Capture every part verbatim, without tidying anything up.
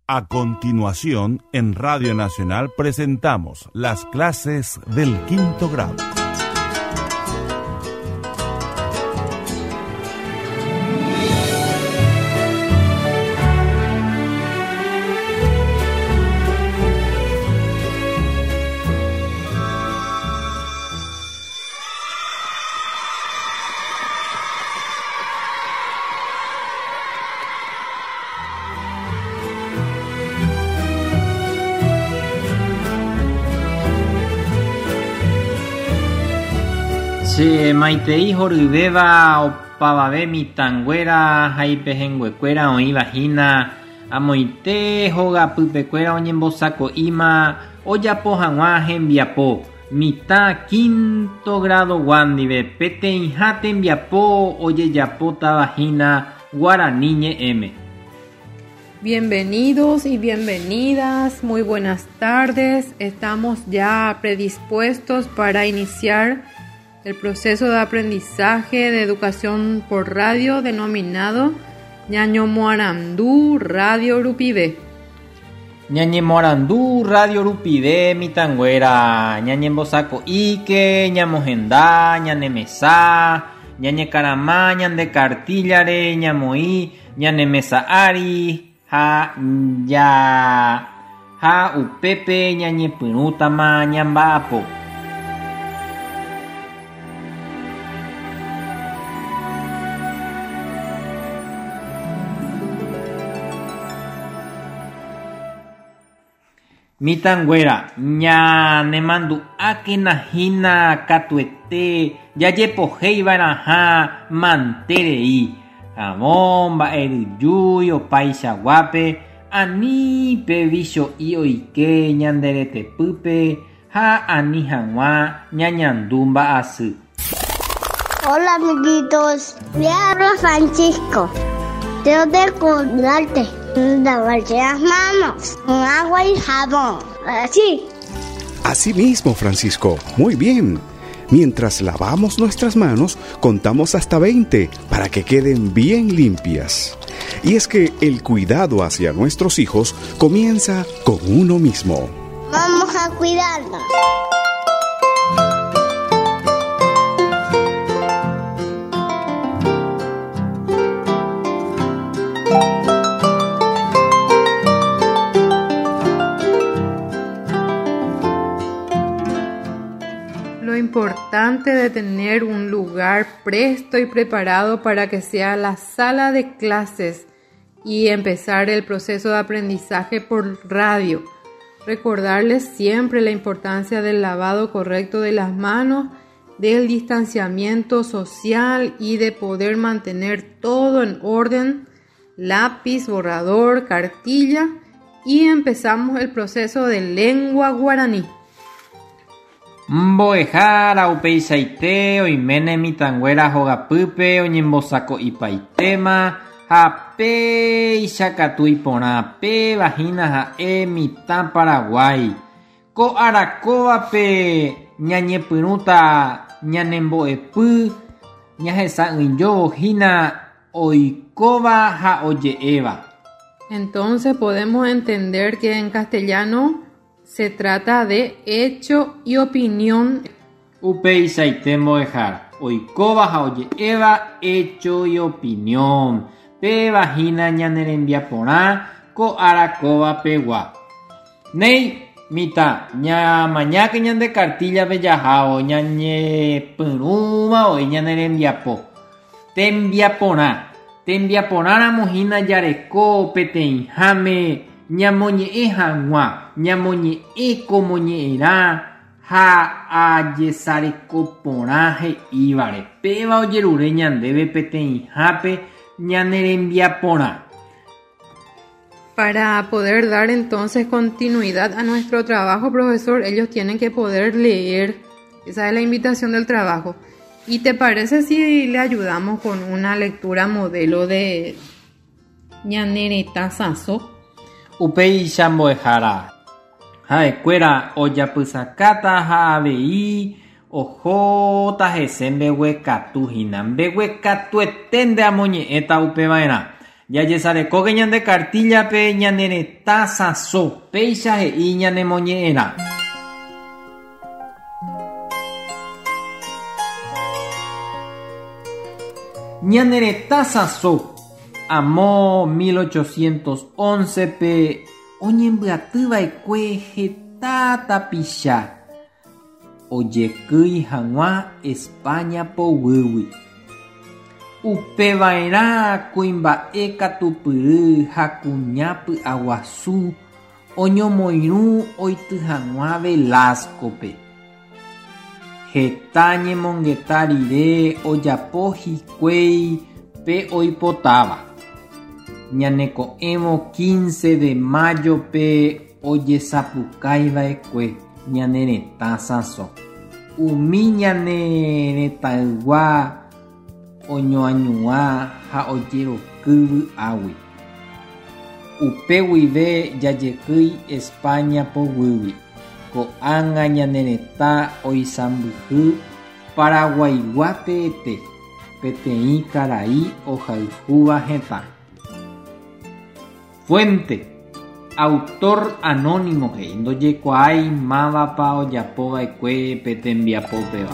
A continuación, en Radio Nacional presentamos las clases del quinto grado. Che maitei horybéva opavave mitãnguéra haipehenguekuéra oĩvahína amoite hogapypekuéra oñembosako'íma ojapo hag̃ua hembiapo mitã quinto grado ndive peteĩha tembiapo ojejapotavahína Guaraní ñe'ẽme. Bienvenidos y bienvenidas, muy buenas tardes. Estamos ya predispuestos para iniciar el proceso de aprendizaje de educación por radio denominado Ñañomoarandú Radio Rupivé. Ñañemoarandú Radio Rupivé mitãnguéra ñañembosako'íke, ñamohenda, ñanemesa, ñañekarama, ñandekartíllare, ñamoĩ, ñanemesa'ári ha ja ha upépe ñañepyrũtama ñamba'apo. Mitãnguéra ñanemandu'ákenahína katuete jajepohéiva'erãha manterei amo mba'erujúi opaichaguápe ani pevicho'i oike ñanderetepýpe ha ani hag̃ua ñañandu mba'asy. Hola amiguitos, me hablo Francisco. Tengo que cuidarte. Lavarse las manos con agua y jabón. Así. Así mismo, Francisco. Muy bien. Mientras lavamos nuestras manos, contamos hasta veinte para que queden bien limpias. Y es que el cuidado hacia nuestros hijos comienza con uno mismo. Vamos a cuidarnos. Lo importante de tener un lugar presto y preparado para que sea la sala de clases y empezar el proceso de aprendizaje por radio. Recordarles siempre la importancia del lavado correcto de las manos, del distanciamiento social y de poder mantener todo en orden, lápiz, borrador, cartilla, y empezamos el proceso de lengua guaraní. Mbo'ehára upeichaite oiméne mitãnguéra hogapýpe oñembosako'ipaitéma ha péichakatu iporã pévahína ha'e mitã Paraguay. Ko arakóvape ñañepyrũta ñanembo'epy ñahesa'ỹijovohína oikóva ha oje'éva. Entonces podemos entender que en castellano se trata de hecho y opinión. Upeichaite mbo'ehára oikóva ha oje'éva hecho y opinión. Pévahína ñanerembiaporã ko arakóvapegua. Néi mitã ñamañáke ñande kartíllape jahávo ñañepyrũma oĩ ñanerembiapo. Tembiaporã. Tembiaporãramohína jareko peteĩháme ñamoñe'ẽ hag̃ua, ñamoñe'ẽ komoñe'ẽrã ha ajesarekoporã he'ívare. Péva ojerure ñandéve peteĩhápe ñanerembiaporã. Para poder dar entonces continuidad a nuestro trabajo, profesor, ellos tienen que poder leer. Esa es la invitación del trabajo. ¿Y te parece si le ayudamos con una lectura modelo de Ñanereta Saso? Upéicha mbo'ehára ha'ekuéra ojapysakáta ha avei ohóta hese mbeguekatuhína mbeguekatueténte amoñe'ẽta upeva'erã Jajesarekóke ñande kartillape ñanereta sãso péicha he'i ñanemoñe'ẽrã. Ñanereta sãso amo mil ochocientos once pe oñembyatýva'ekue heta tapicha ojekýi hag̃ua España poguýgui. Upeva'erã kuimba'e katupyry ha kuñapy'a guasu oñomoirũ oity hag̃ua Velázcope. Heta ñemongeta rire ojapo hikuái pe oipotáva. Ñaneko'ẽvo quince de mayo pe ojesapukáiva'ekue ñanereta sãso. Umi ñaneretãygua oñoañuã ha ojeroky vy'águi. Upe guive jajekýi España poguýgui. Ko'ág̃a ñanereta oisãmbyhy Paraguaygua teete peteĩ karai ohayhúva heta. Fuente: autor anónimo he'i ndojekuaái mávapa ojapova'ekue pe tembiapópeva.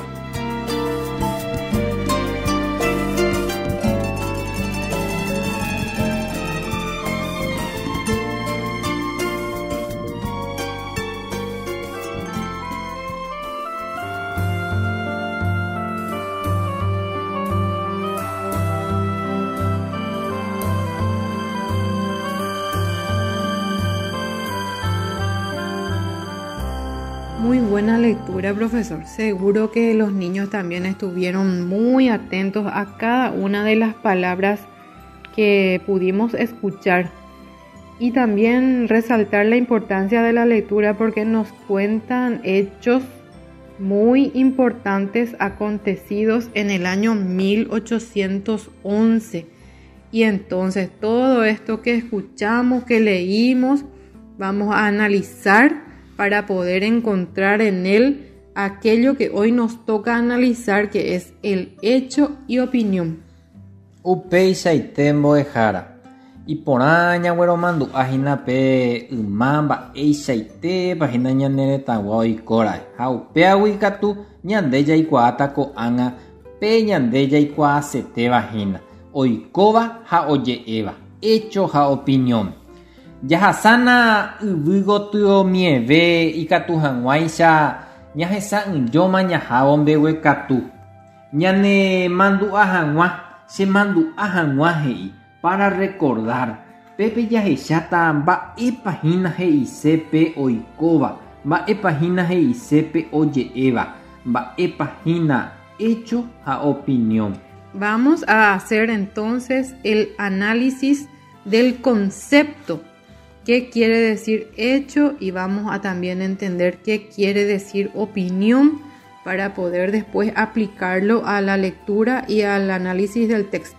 Muy buena lectura, profesor. Seguro que los niños también estuvieron muy atentos a cada una de las palabras que pudimos escuchar. Y también resaltar la importancia de la lectura porque nos cuentan hechos muy importantes acontecidos en el año mil ochocientos once. Y entonces todo esto que escuchamos, que leímos, vamos a analizar para poder encontrar en él aquello que hoy nos toca analizar, que es el hecho y opinión. Upeichaite mbo'ehára. Iporã ñagueromandu'áhína pe yma mba'eichaite pahína ñaneretãgua oikóra'e. Ha upéagui katu ñande jaikuaáta ko'ág̃a pe ñande jaikuaasetévahína. Oikóva ha oje'éva. Hecho ha opinión. Jahasána yvy gotyomieve ikatu hag̃uáicha ñahesa'ỹjóma ñahávo mbeguekatu. Ñane mandu'a hag̃ua, che mandu'a hag̃ua he'i para recordar. Pépe jahecháta mba'épahína he'isépe oikóva, mba'épahína he'isépe oje'éva, mba'épahína hecho ha opinión. Vamos a hacer entonces el análisis del concepto. ¿Qué quiere decir hecho? Y vamos a también entender qué quiere decir opinión para poder después aplicarlo a la lectura y al análisis del texto.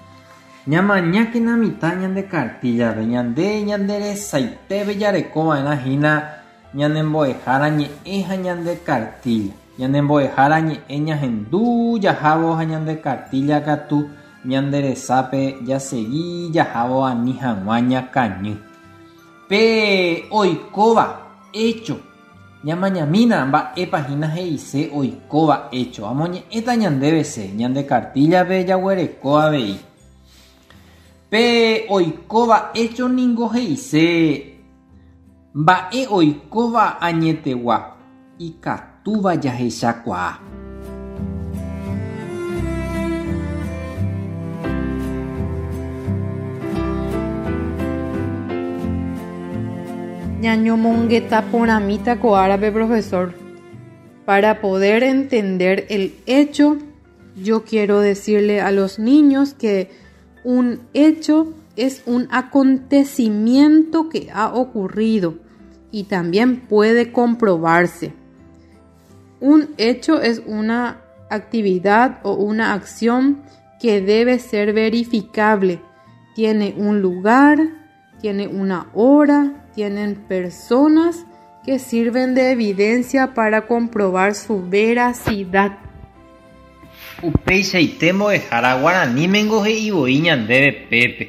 Ñamañáke na mitad ñande kartíllave ñande ñanderesaiteve jarekova'erãhína ñanembo'ehára ñe'ẽ ha ñande kartilla. Ñanembo'ehára ñe'ẽ ñahendu jahávo ha ñande kartilla katu ñanderesápe jasegui jahávo ani hag̃ua ñakañy. Pe oikóva hecho. Ñamañamína mba'épahína he'ise oikóva hecho. Amoñe'ẽta ñandevese ñande kartíllave jaguerekó avei. Pe oikóva hecho ningo he'ise mba'e oikóva añetegua ikatúva jahechakuaa. Ñañomongeta poramita ko'árape, profesor. Para poder entender el hecho, yo quiero decirle a los niños que un hecho es un acontecimiento que ha ocurrido y también puede comprobarse. Un hecho es una actividad o una acción que debe ser verificable. Tiene un lugar, tiene una hora, tienen personas que sirven de evidencia para comprobar su veracidad. Upeichaite mbo'ehára Guarani mengo he'ivoi ñandéve pépe.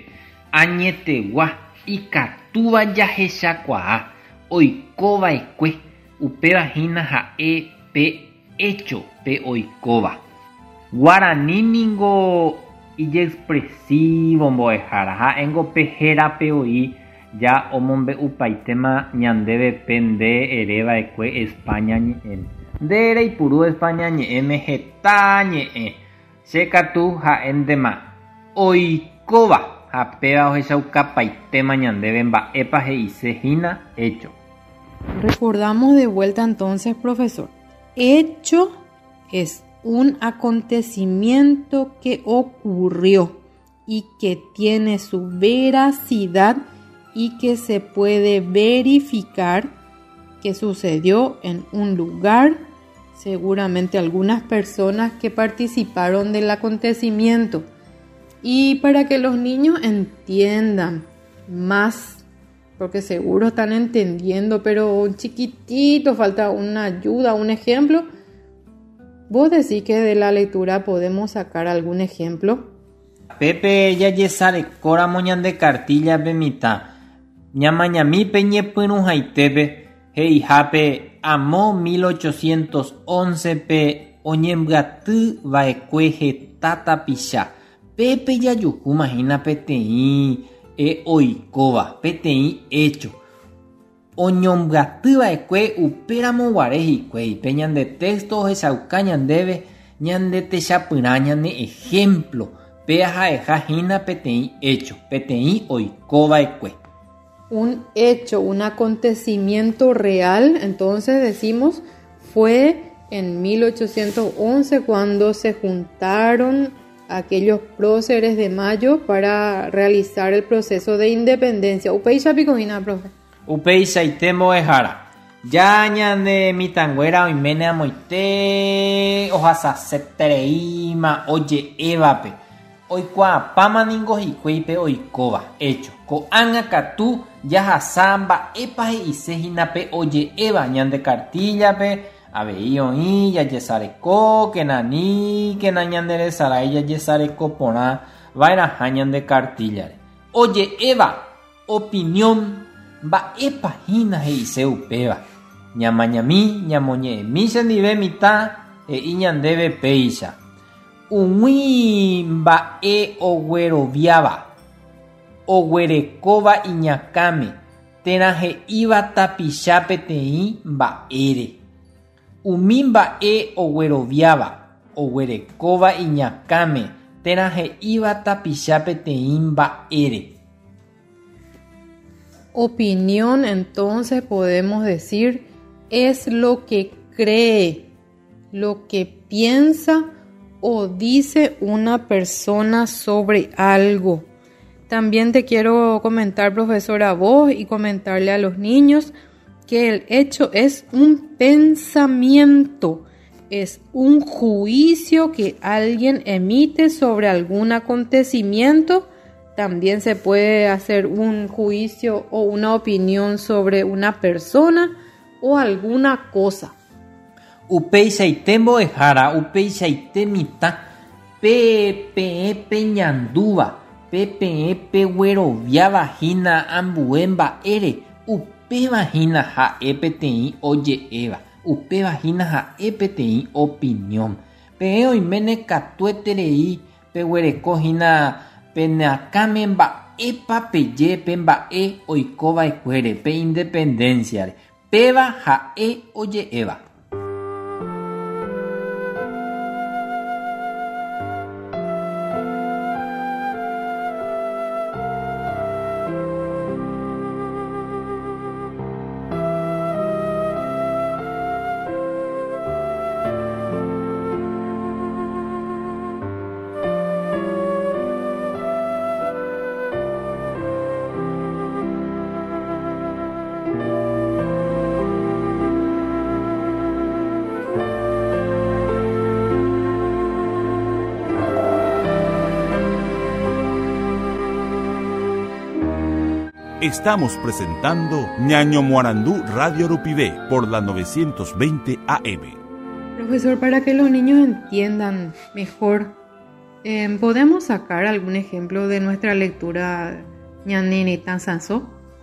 añetegua ikatúva jahechakuaa oikova'ekue upevahína ha'e pe hecho pe oikóva. Guarani ningo iexpresivo mbo'ehára ha'éngo pe hérape oi ja omombe'upaitéma ñandévepe nde ereva'ekue España ñe'ẽ. Nde reipuru España ñe'ẽme heta ñe'ẽ. Chekatu ha'éntema oikóva ha péva ohechaukapaitema ñandéve mba'épa he'isehína hecho. Recordamos de vuelta entonces, profesor. Hecho es un acontecimiento que ocurrió y que tiene su veracidad y que se puede verificar que sucedió en un lugar, seguramente algunas personas que participaron del acontecimiento. Y para que los niños entiendan más, porque seguro están entendiendo, pero un chiquitito, falta una ayuda, un ejemplo. ¿Vos decís que de la lectura podemos sacar algún ejemplo? Pepe ya yesare cora moñan de cartilla pemita. Ñamañami peñepunu haitepe. Heijape amo mil ochocientos once pe oñemgaty vaekue tata picha. Pepe ya yuku imagina peteĩ e oikóva peteĩ hecho. Oñomgatyva'ekue upéramo guare hikuái pe ñande texto ohechauka ñandéve ñande techapyrã ñane ejemplo pe aha'ehahína peteĩ hecho peteĩ oikóva'ekue. Un hecho, un acontecimiento real, entonces decimos, fue en mil ochocientos once cuando se juntaron aquellos próceres de Mayo para realizar el proceso de independencia. Upeicha picojina, profe. Upeicha itemo ehara. Ya ñande mitanguera oiméne amoite ohasasetereíma oye évape. Oikuaapáma ningo hikuéipe oikóva. Hecho. Ko'ág̃a katu jahasa mba'épa he'isehínape oje éva ñande kartillape avei oĩ jajesareko kenani kena ñanderesarái jajesareko porã vaeraha ñande kartillare. Oje éva opinión mba'épahína he'ise upéva. Ñamañami ñamoñe'ẽmi chendive mitã he'i ñandéve péicha. Umí mba'e ogueroviáva oguerekóva iñakãme térã he'íva tapicha peteĩ mba'ére. Umi mba'e ogueroviáva oguerekóva iñakãme térã he'íva tapicha peteĩ mba'ére. Opinión, entonces podemos decir, es lo que cree, lo que piensa o dice una persona sobre algo. También te quiero comentar, profesora, a vos y comentarle a los niños que el hecho es un pensamiento, es un juicio que alguien emite sobre algún acontecimiento. También se puede hacer un juicio o una opinión sobre una persona o alguna cosa. Upeichaite mbo'ehára, upeichaite mitã, pepe'ẽ peñandúva, pepe'ẽ pegueroviavahína ambue mba'ére, upevahína ha'e peteĩ oje'éva, upevahína ha'e peteĩ opinión. Peẽ oiméne katueterei peguerekohína peneakáme mba'épa peje pe mba'e oikova'ekuére pe independenciare, péva ha'e oje'éva. Estamos presentando Ñaño Muarandú Radio Rupivé por la novecientos veinte A M. Profesor, para que los niños entiendan mejor, eh, ¿podemos sacar algún ejemplo de nuestra lectura ñanene tansanso.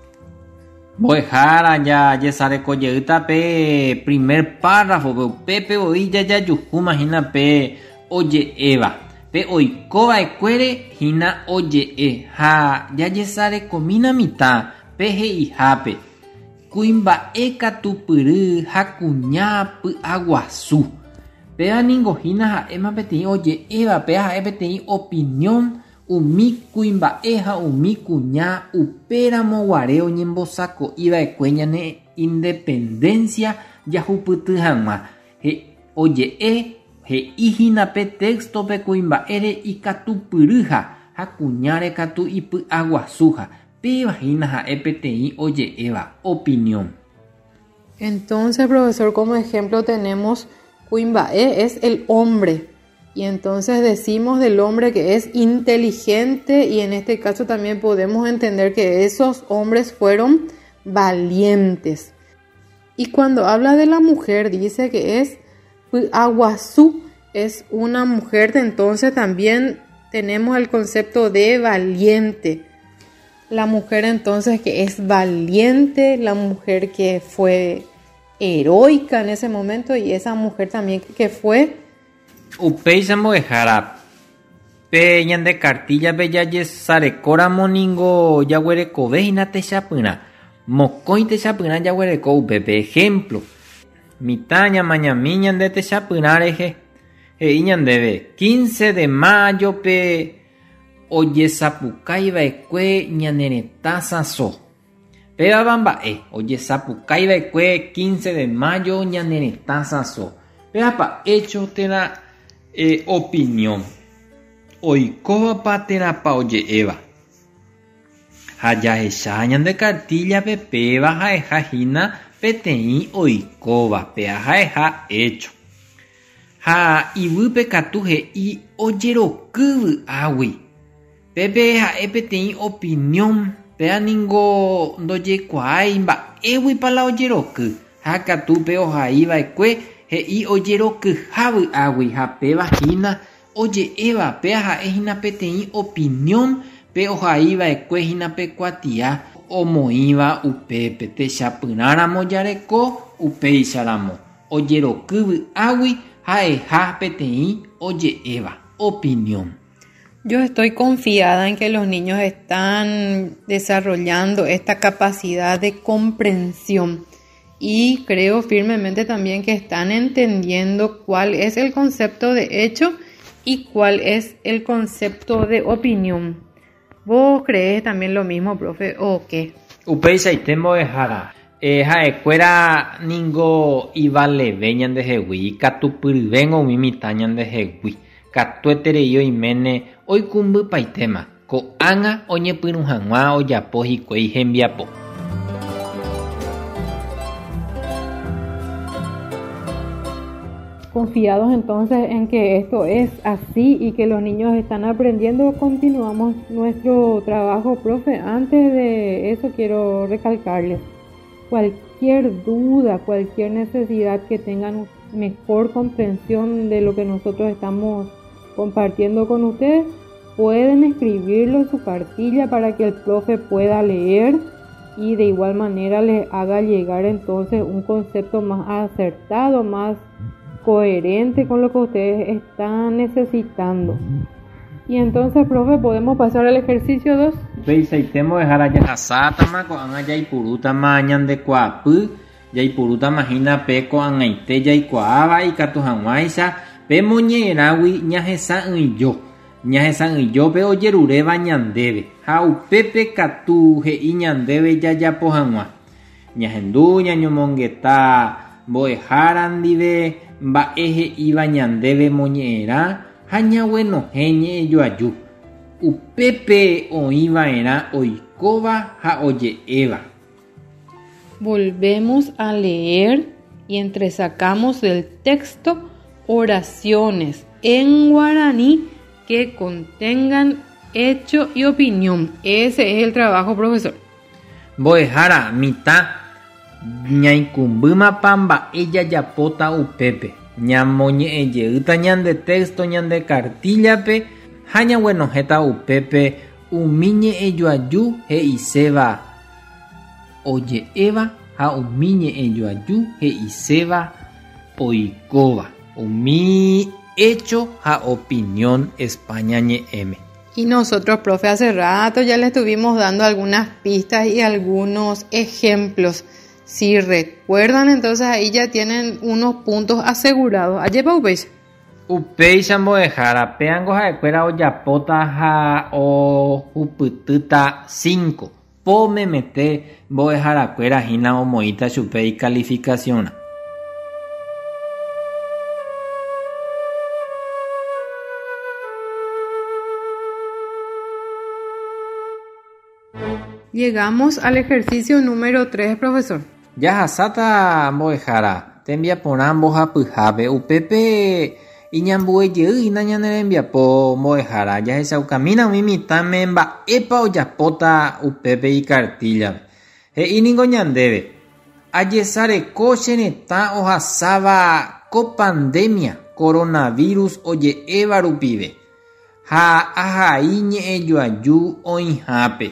Boejara ya yesare koyeita pe primer párrafo pe pepe oilla ya yuku hina pe oye eva pe oikova ekuere hina oye e ha ya yesare komina mita pe heihape kuimba eka tupyry ha kuña py'aguasu peva ningo hina ha'éma peteĩ oje eva pe ha'e peteĩ opinión umi kuimba'e ha umi kuña upéramo guare oñembosako'iva'ekue ñane independencia jahupyty hag̃ua oje'e he'íhina pe textope kuimba'ére ikatupyryha ha kuñáre katu ipy'aguasúha pévahína ha'e peteĩ oje'éva opinión. Entonces, profesor, como ejemplo tenemos kuimba'e es el hombre. Y entonces decimos del hombre que es inteligente y en este caso también podemos entender que esos hombres fueron valientes. Y cuando habla de la mujer dice que es Aguazú, es una mujer, entonces también tenemos el concepto de valiente. La mujer entonces que es valiente, la mujer que fue heroica en ese momento y esa mujer también que fue Upéicha mbo'ehára pe ñande kartilla pe jajesarekóra moningo jaguerekovéhina techapyrã mokõi techapyrã jaguereko upépe. Ejemplo, mitã ñamañami ñande techapyrã rehe he'i ñandéve quince de mayo pe ojesapukaiva'ekue ñane retã sãso. Péva mba'e ojesapukaiva'ekue quince de mayo ñane retã sãso. Pévapa hecho térã Eh, opinión oikóvapa térãpa oje'éva ha jahecha ñande kartillape péva ha'ehahína peteĩ oikóva pe ahaeha hecho ha ivýpe katu he'i ojerokývy águi pépe ha'e peteĩ opinión péaningo ndojekuaái mba'éguipa la ojeroky ha katúpe ohaíva'ekue he'i ojerokyhavy águi ha pévahína oje'éva pe ha'ehína peteĩ opinión pe ohaíva'ekue hína pe kuatia omoĩva upépe techapyrãramo jareko upéicharamo ojerokývy águi ha'eha peteĩ oje'éva opinión. Yo estoy confiada en que los niños están desarrollando esta capacidad de comprensión. Y creo firmemente también que están entendiendo cuál es el concepto de hecho y cuál es el concepto de opinión. ¿Vos crees también lo mismo, profe, o qué? Upéichaitémbo mbo'ehára ha'ekuéra ningo ivaleve ñandehegui katupyryvéngo umi mitã ñandehegui katueterei oiméne oikũmbypaitéma ko'ág̃a oñepyrũ hag̃ua ojapo hikuái hembiapo. Confiados entonces en que esto es así y que los niños están aprendiendo, continuamos nuestro trabajo, profe. Antes de eso quiero recalcarles, cualquier duda, cualquier necesidad que tengan mejor comprensión de lo que nosotros estamos compartiendo con ustedes, pueden escribirlo en su cartilla para que el profe pueda leer y de igual manera les haga llegar entonces un concepto más acertado, más coherente con lo que ustedes están necesitando. Y entonces, profe, podemos pasar al ejercicio dos. Peisaitemo dejara jahasátama ko'ág̃a jaipurútama ñandekuaapy, jaipurútama hína pe ko'ag̃aite jaikuaáva ikatu hag̃uáicha pe moñe'ẽrágui ñahesa'ỹijo. Ñahesa'ỹijópe ojeruréva ñandéve ha upépe katu he'i ñandéve jajapo hag̃ua. Ñahendu ñañomongeta mbo'ehára ndive mba'e he'íva ñandéve moñe'ẽrã ha ñaguenohẽ ñe'ẽjoaju. Upépe oĩva'erã oikóva ha oje'éva. Volvemos a leer y entresacamos del texto oraciones en guaraní que contengan hecho y opinión. Ese es el trabajo, profesor. Mbo'ehára mitã ñaikũmbýmapa mba'e jajapóta upépe, ñamoñe'ẽjeýta ñande texto ñande kartillape ha ñaguenohéta upépe umiñe ejoaju he'iséva oje'éva ha umíñe ejoaju he'iséva oikóva. Umi hecho ha opinión España ñe'ẽme. Y nosotros, profe, hace rato ya le estuvimos dando algunas pistas y algunos ejemplos. Si recuerdan, entonces ahí ya tienen unos puntos asegurados. ¿Ayepa upéicha? Upéicha mbo'ehára péango ha'ekuéra ojapóta ha ohupytýta cinco. Po memete mbo'eharakuéra hína omoĩta chupe calificación. Llegamos al ejercicio número tres, profesor. Jahasata mbo'ehára tembiaporã mbohapyhápe upépe iñambuejey'ína ñanerembiapo mbo'ehára jahechaukamína umi mitãme mba'épa ojapóta upépe ikartíllape. He'íniko ñandéve ajesareko che retã ohasáva ko pandemia coronavirus oje'éva rupive ha ahai ñe'ẽjoaju oĩhápe.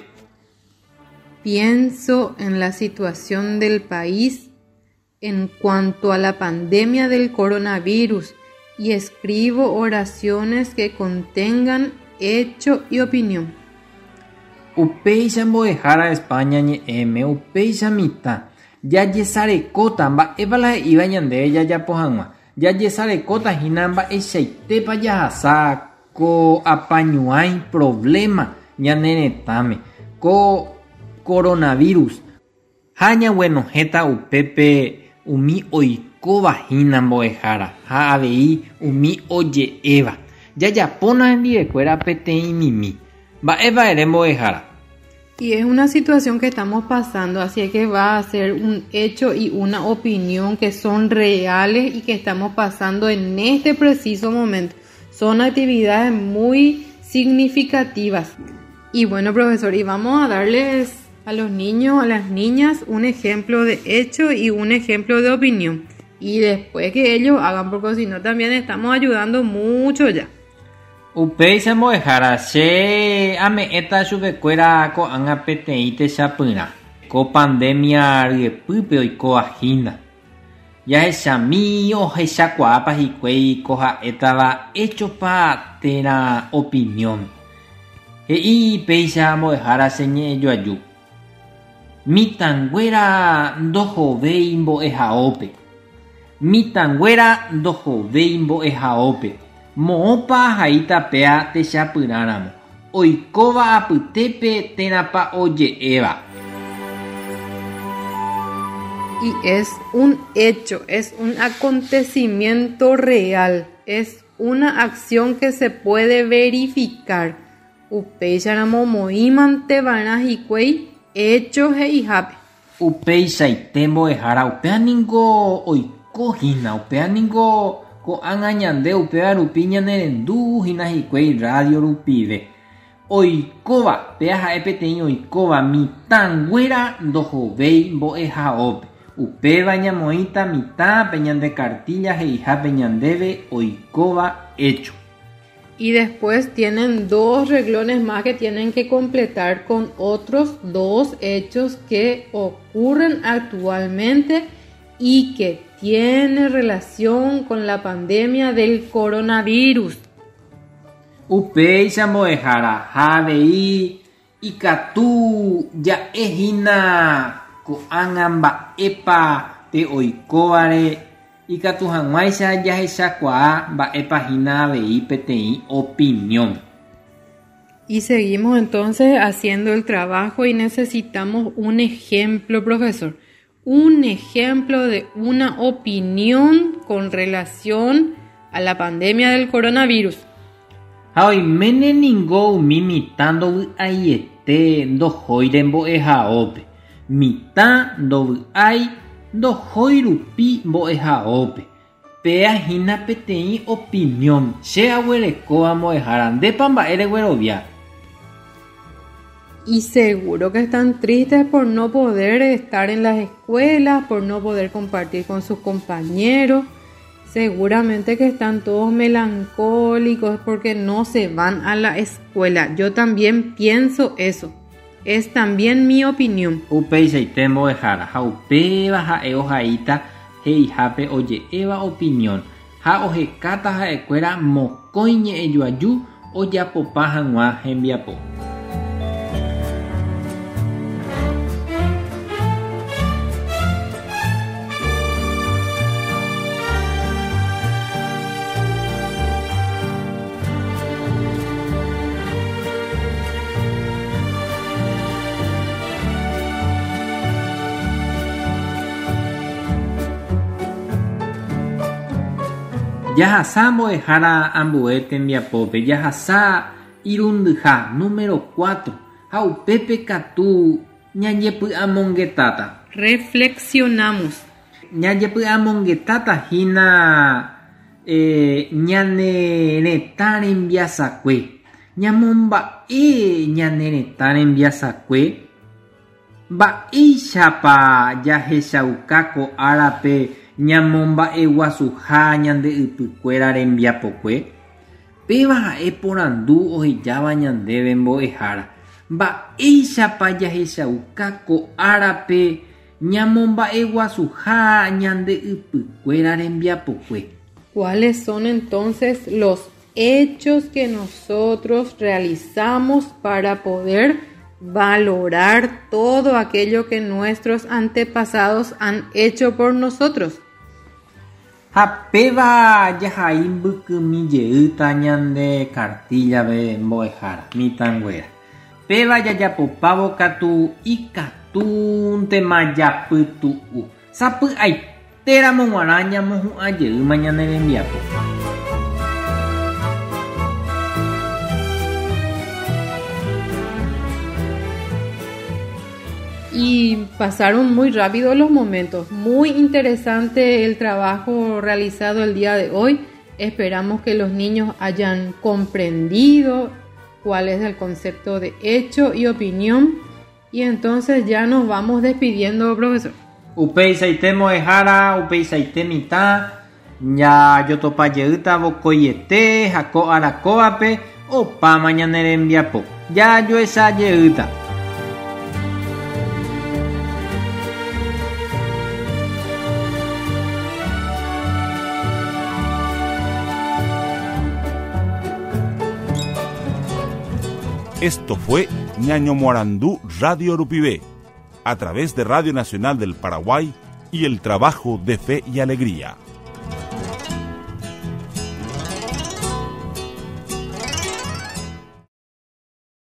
Pienso en la situación del país en cuanto a la pandemia del coronavirus y escribo oraciones que contengan hecho y opinión. Upéicha mbo'ehára España ñe'ẽme upéicha mitã jajesarekóta mba'épa la he'íva ñandéve jajapo hag̃ua jajesarekóta hína mba'eichaitépa jahasa ko apañuái problema ñane retãme ko coronavirus ha ñaguenohéta upépe umi oikóvahína mbo'ehára ha avei umi oje'éva jajapóna hembivekuéra peteĩ mimi mba'épa ere mbo'ehára. Y es una situación que estamos pasando, así que va a ser un hecho y una opinión que son reales y que estamos pasando en este preciso momento. Son actividades muy significativas. Y bueno, profesor, y vamos a darles a los niños, a las niñas, un ejemplo de hecho y un ejemplo de opinión. Y después que ellos hagan, porque si no también estamos ayudando mucho ya. Upéicha mbo'ehára che ame'ẽta chupekuéra ko'ág̃a peteĩ techapyrã ko pandemia ryepýpe oikóvahína. Jahechami ohechakuaápa hikuái ko ha'étava hechopa térã opinión. He'i péicha mbo'ehára che ñe'ẽjoaju. Mitãnguéra ndohovéi mbo'ehaópe. Mitãnguéra ndohovéi mbo'ehaópe. Moõpa ahai tapéa techapyrãramo. Oikóva apytépe térãpa oje'éva. Y es un hecho, es un acontecimiento real, es una acción que se puede verificar. Upéicharamo moímanteva'erã hikuái hecho he'ihápe. Upéichaite mbo'ehára upéaningo oikóhína upéaningo ko'ág̃a ñande upéva rupi ñanerendúhína hikuái radio rupive. Oikóva pe ha'e peteĩ oikóva mitãnguéra ndohovéi mbo'ehaópe. Upéva ñamoĩta mitãpe ñande kartilla he'ihápe ñandéve oikóva hecho. Y después tienen dos renglones más que tienen que completar con otros dos hechos que ocurren actualmente y que tienen relación con la pandemia del coronavirus. Upéicha mbo'ehára ha avei ikatu ja'ehína ko'ág̃a mba'épa te oikóvare ikatu hag̃uáicha jahechakuaa mba'épahína avei peteĩ opinión. Y seguimos entonces haciendo el trabajo y necesitamos un ejemplo, profesor. Un ejemplo de una opinión con relación a la pandemia del coronavirus. Ha oiméne ningo umi mitã ndovy'aiete ndohóire mbo'ehaópe. Mitã ndovy'ái ndohói rupi mbo'ehaópe. Peahína peteĩ opinión. Che aguerekóva mbo'ehára ndépa mba'e reguerovia. Y seguro que están tristes por no poder estar en las escuelas, por no poder compartir con sus compañeros. Seguramente que están todos melancólicos porque no se van a la escuela. Yo también pienso eso. Es también mi opinión. Upei seitemo dejara. Ha upeva ha eo haita hei hape oye eva opinión. Ha ojekata ha ekuera mokoiñe ejuaju ojapopa hag̃ua hembiapo. Yahasa mbo'ehára ambue tembiapópe. Yahasa irundyha número cuatro. Ha upépe katu ñajepy'amongetáta. Reflexionamos. Ñajepy'amongetáta hína eh, ñane retã rembiasakue. Ñamomba'e ñane retã rembiasakue. Mba'éichapa jahechauka ko árape ñamomba'eguasuha ñandeypykuéra rembiapokue. Péva ha'e porandu ohejáva ñandéve mbo'ehára. Mba'éichapa jahechauka ko árape ñamomba'eguasuha ñandeypykuéra rembiapokue. ¿Cuáles son entonces los hechos que nosotros realizamos para poder valorar todo aquello que nuestros antepasados han hecho por nosotros? Ha péva jahaimbykými jeýta ñande kartillave mbo'ehára mitãnguéra. Péva jajapopávo katu ikatúntema japytu'u. Sapy'aitéramo g̃uarã ñamohu'ã jeýma ñane rembiapo. Y pasaron muy rápido los momentos. Muy interesante el trabajo realizado el día de hoy. Esperamos que los niños hayan comprendido cuál es el concepto de hecho y opinión. Y entonces ya nos vamos despidiendo, profesor. Upéi saite mbo'ehára, upéi saite mitã, ñajotopa jeýta vokoiete ha ko arakóvape opáma ñane rembiapo. Jajoecha jeýta. Esto fue Ñaño Morandú Radio Rupibé, a través de Radio Nacional del Paraguay y el trabajo de Fe y Alegría.